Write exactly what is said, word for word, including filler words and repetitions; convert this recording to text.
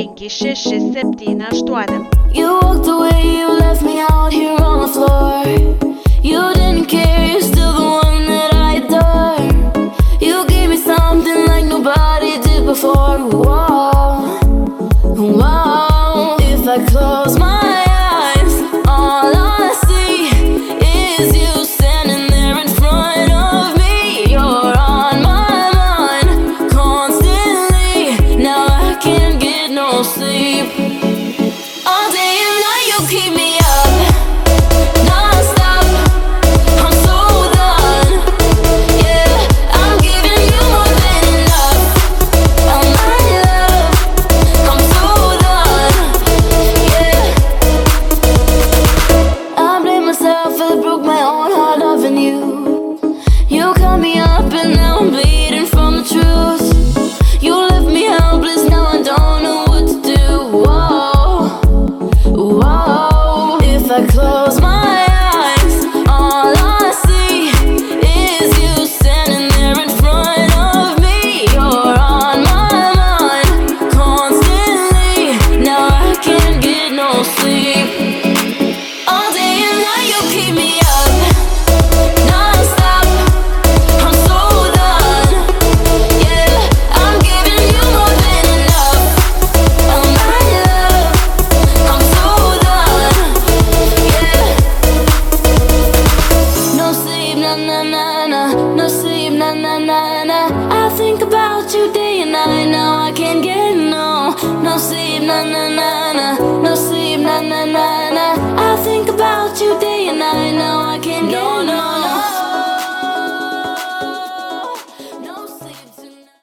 penki šeši septyni aštuoni. You walked away, you left me out here on the floor. You didn't care, you're still the one that I adore. You gave me something like nobody did before. Whoa, whoa. If I close my eyes, all I see is you standing there in front of me. You're on my mind constantly. Now I can't get no sleep. All day and night you keep me up, non-stop. I'm so done. Yeah, I'm giving you more than enough. Oh my love, I'm so done. Yeah, I blame myself for the broke my own heart loving you. You cut me up and now I'm bleeding from the truth. You left me helpless, now I don't know what to do. Whoa, whoa. If I close my eyes, all I see is you standing there in front of me. You're on my mind constantly. Now I can't get no sleep. All day and night you keep me up, non-stop. I'm so done. Yeah, I'm giving you more than enough. Oh my love, I'm so done. Yeah, no sleep, na na na na. No sleep, na na na na. I think about you day and night. Now I can't get no, no sleep, na na na